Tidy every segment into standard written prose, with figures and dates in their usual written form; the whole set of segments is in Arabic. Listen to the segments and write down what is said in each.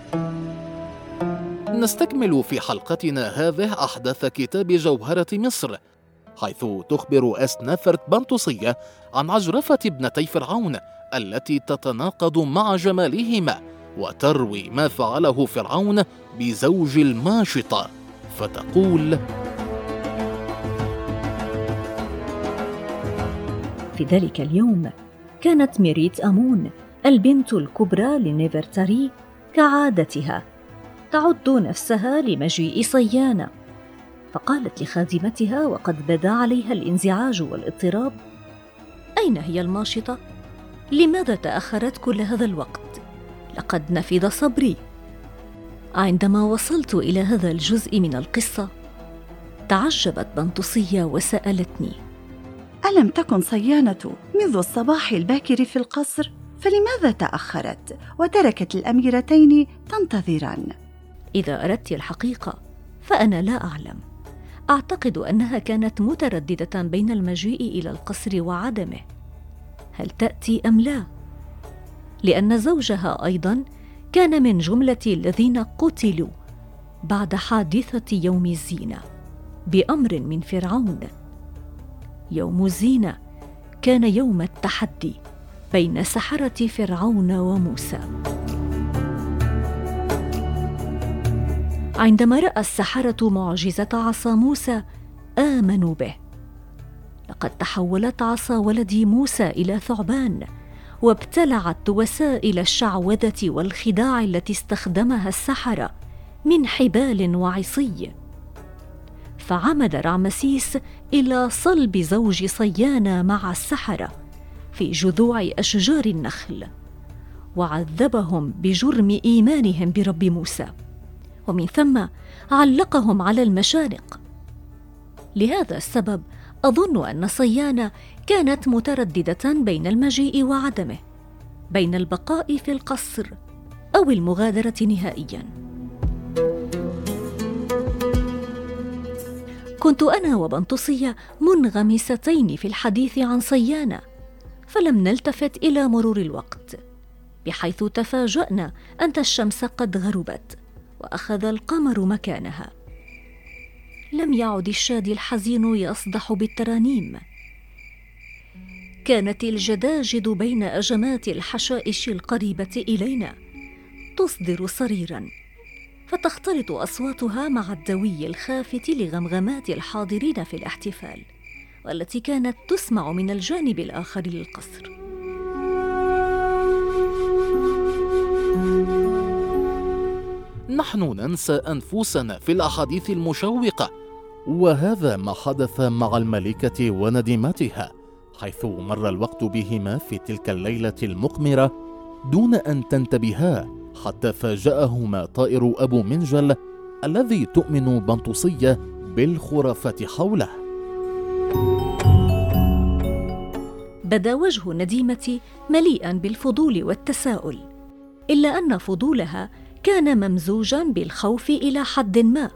نستكمل في حلقتنا هذه أحداث كتاب جوهرة مصر، حيث تخبر أسنافرت بنطسية عن عجرفة ابنتي فرعون التي تتناقض مع جمالهما، وتروي ما فعله فرعون بزوج الماشطة، فتقول: في ذلك اليوم كانت ميريت أمون البنت الكبرى لنفرتاري كعادتها تعد نفسها لمجيء صيانة، فقالت لخادمتها وقد بدا عليها الانزعاج والاضطراب: أين هي الماشطة؟ لماذا تأخرت كل هذا الوقت؟ لقد نفد صبري. عندما وصلت إلى هذا الجزء من القصة تعجبت بنطسية وسألتني: ألم تكن صيانة منذ الصباح الباكر في القصر؟ فلماذا تأخرت وتركت الأميرتين تنتظران؟ إذا أردت الحقيقة فأنا لا أعلم. أعتقد أنها كانت مترددة بين المجيء إلى القصر وعدمه، هل تأتي أم لا؟ لأن زوجها أيضاً كان من جملة الذين قتلوا بعد حادثة يوم الزينة بأمر من فرعون. يوم الزينة كان يوم التحدي بين سحرة فرعون وموسى. عندما رأى السحرة معجزة عصا موسى آمنوا به. لقد تحولت عصا ولد موسى إلى ثعبان، وابتلعت وسائل الشعوذة والخداع التي استخدمها السحرة من حبال وعصي. فعمد رعمسيس إلى صلب زوج صيانة مع السحرة في جذوع أشجار النخل، وعذبهم بجرم إيمانهم برب موسى، ومن ثم علقهم على المشانق. لهذا السبب أظن أن صيانة كانت مترددة بين المجيء وعدمه، بين البقاء في القصر أو المغادرة نهائياً. كنت أنا وبنطسية منغمستين في الحديث عن صيانة، فلم نلتفت إلى مرور الوقت، بحيث تفاجأنا أن الشمس قد غربت وأخذ القمر مكانها. لم يعد الشادي الحزين يصدح بالترانيم. كانت الجداجد بين أجمات الحشائش القريبة إلينا تصدر صريراً، فتختلط أصواتها مع الدوي الخافت لغمغمات الحاضرين في الاحتفال، والتي كانت تسمع من الجانب الآخر للقصر. نحن ننسى أنفسنا في الأحاديث المشوقة، وهذا ما حدث مع الملكة ونديمتها، حيث مر الوقت بهما في تلك الليلة المقمرة دون أن تنتبها، حتى فاجأهما طائر أبو منجل الذي تؤمن بنطسية بالخرافات حوله. بدا وجه نديمتي مليئا بالفضول والتساؤل، إلا أن فضولها كان ممزوجا بالخوف إلى حد ما.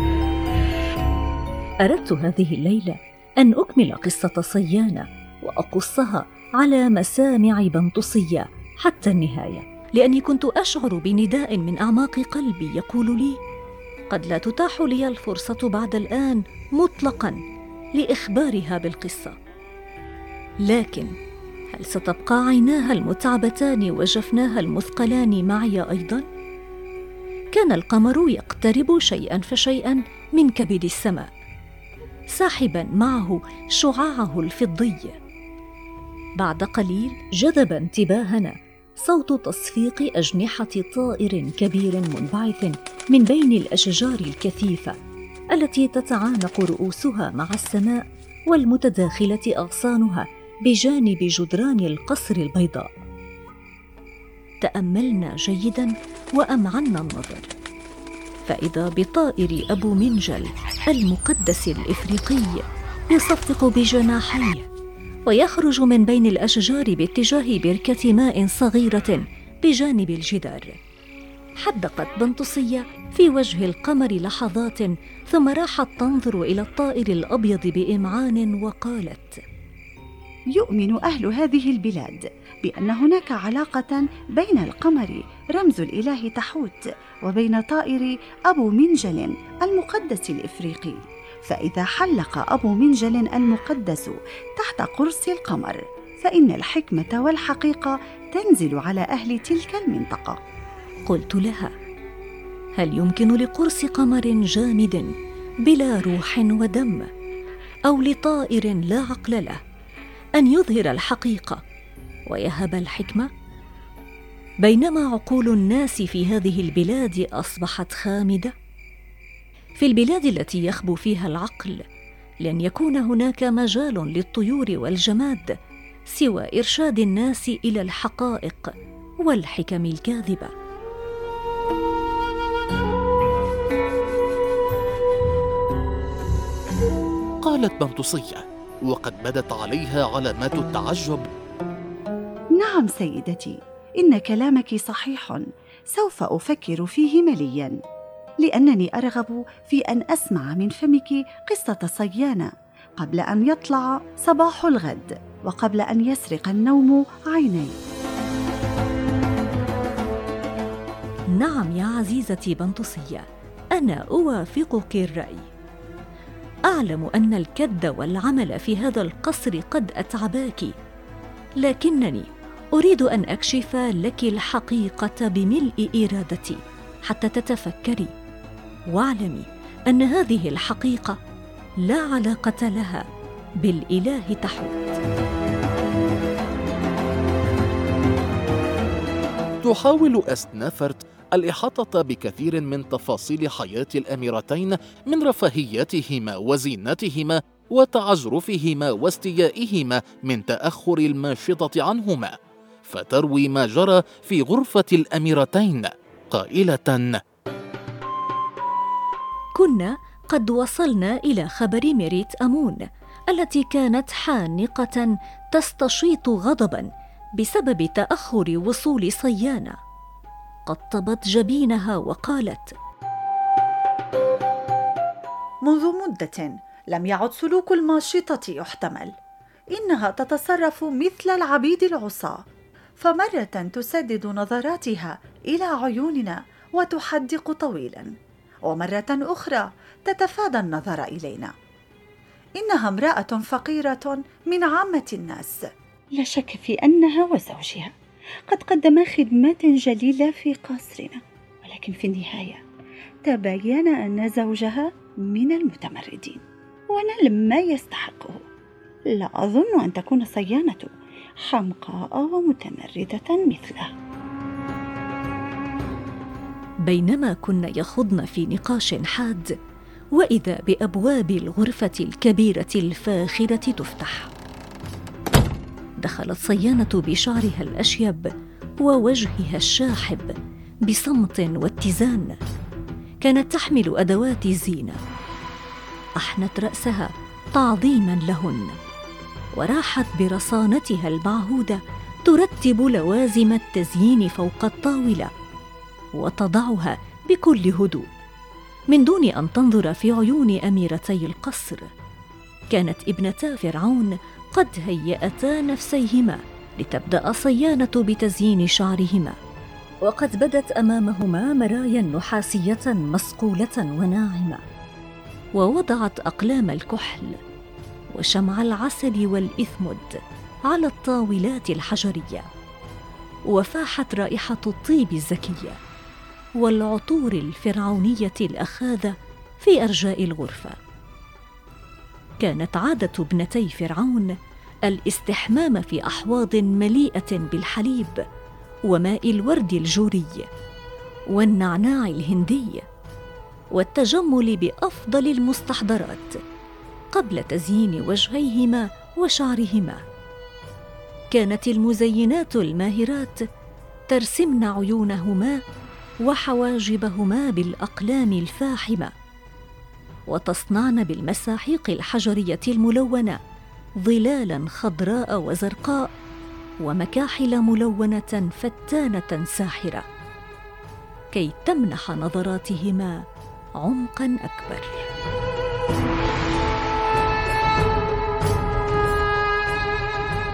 أردت هذه الليلة أن أكمل قصة صيانة وأقصها على مسامع بنطسية حتى النهاية، لأني كنت أشعر بنداء من أعماق قلبي يقول لي: قد لا تتاح لي الفرصة بعد الآن مطلقاً لإخبارها بالقصة، لكن هل ستبقى عيناها المتعبتان وجفناها المثقلان معي أيضاً؟ كان القمر يقترب شيئاً فشيئاً من كبد السماء، ساحباً معه شعاعه الفضي. بعد قليل جذب انتباهنا صوت تصفيق أجنحة طائر كبير منبعث من بين الأشجار الكثيفة التي تتعانق رؤوسها مع السماء والمتداخلة أغصانها بجانب جدران القصر البيضاء. تأملنا جيداً وأمعنا النظر، فإذا بطائر أبو منجل المقدس الإفريقي يصفق بجناحيه ويخرج من بين الأشجار باتجاه بركة ماء صغيرة بجانب الجدار. حدقت بنطسية في وجه القمر لحظات، ثم راحت تنظر إلى الطائر الأبيض بإمعان وقالت: يؤمن أهل هذه البلاد بأن هناك علاقة بين القمر رمز الإله تحوت وبين طائر أبو منجل المقدس الإفريقي، فإذا حلق أبو منجل المقدس تحت قرص القمر فإن الحكمة والحقيقة تنزل على أهل تلك المنطقة. قلت لها: هل يمكن لقرص قمر جامد بلا روح ودم أو لطائر لا عقل له أن يظهر الحقيقة ويهب الحكمة، بينما عقول الناس في هذه البلاد أصبحت خامدة؟ في البلاد التي يخبو فيها العقل لن يكون هناك مجال للطيور والجماد سوى إرشاد الناس إلى الحقائق والحكم الكاذبة. قالت بنطسية وقد بدت عليها علامات التعجب: نعم سيدتي، إن كلامك صحيح، سوف أفكر فيه ملياً، لأنني أرغب في أن أسمع من فمك قصة صيانة قبل أن يطلع صباح الغد وقبل أن يسرق النوم عيني. نعم يا عزيزتي بنطسية، أنا أوافقك الرأي. أعلم أن الكد والعمل في هذا القصر قد أتعباك، لكنني أريد أن أكشف لك الحقيقة بملء إرادتي حتى تتفكري، واعلمي أن هذه الحقيقة لا علاقة لها بالإله تحوت. تحاول أسنافرت الإحاطة بكثير من تفاصيل حياة الأميرتين، من رفاهياتهما وزينتهما وتعجرفهما واستيائهما من تأخر الماشطة عنهما، فتروي ما جرى في غرفة الأميرتين قائلة: كنا قد وصلنا إلى خبر ميريت أمون التي كانت حانقة تستشيط غضباً بسبب تأخر وصول صيانة. قطبت جبينها وقالت: منذ مدة لم يعد سلوك الماشطة يحتمل، إنها تتصرف مثل العبيد العصاة، فمرة تسدد نظراتها إلى عيوننا وتحدق طويلا، ومرة أخرى تتفادى النظر إلينا. إنها امرأة فقيرة من عامة الناس. لا شك في أنها وزوجها قد قدما خدمات جليلة في قصرنا، ولكن في النهاية تبين أن زوجها من المتمردين ونال ما يستحقه. لا أظن أن تكون صيانة حمقاء ومتمردة مثله. بينما كنا يخضن في نقاش حاد، وإذا بأبواب الغرفة الكبيرة الفاخرة تفتح. دخلت صيانة بشعرها الأشيب ووجهها الشاحب بصمت واتزان. كانت تحمل أدوات زينة. أحنت رأسها تعظيما لهن، وراحت برصانتها المعهودة ترتب لوازم التزيين فوق الطاولة وتضعها بكل هدوء من دون أن تنظر في عيون أميرتي القصر. كانت ابنتا فرعون قد هيأتا نفسيهما لتبدأ صيانة بتزيين شعرهما، وقد بدت أمامهما مرايا نحاسية مصقولة وناعمة، ووضعت أقلام الكحل وشمع العسل والإثمد على الطاولات الحجرية، وفاحت رائحة الطيب الزكية والعطور الفرعونية الأخاذة في أرجاء الغرفة. كانت عادة ابنتي فرعون الاستحمام في أحواض مليئة بالحليب وماء الورد الجوري والنعناع الهندي، والتجمل بأفضل المستحضرات قبل تزيين وجهيهما وشعرهما. كانت المزينات الماهرات ترسمن عيونهما وحواجبهما بالأقلام الفاحمة، وتصنعن بالمساحيق الحجرية الملونة ظلالا خضراء وزرقاء ومكاحل ملونة فتانة ساحرة، كي تمنح نظراتهما عمقا أكبر.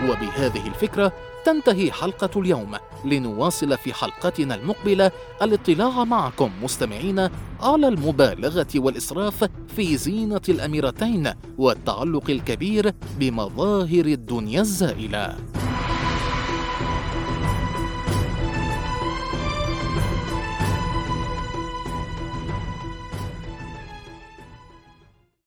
وبهذه الفكرة تنتهي حلقة اليوم. لنواصل في حلقتنا المقبلة الاطلاع معكم مستمعين على المبالغة والإسراف في زينة الأميرتين والتعلق الكبير بمظاهر الدنيا الزائلة.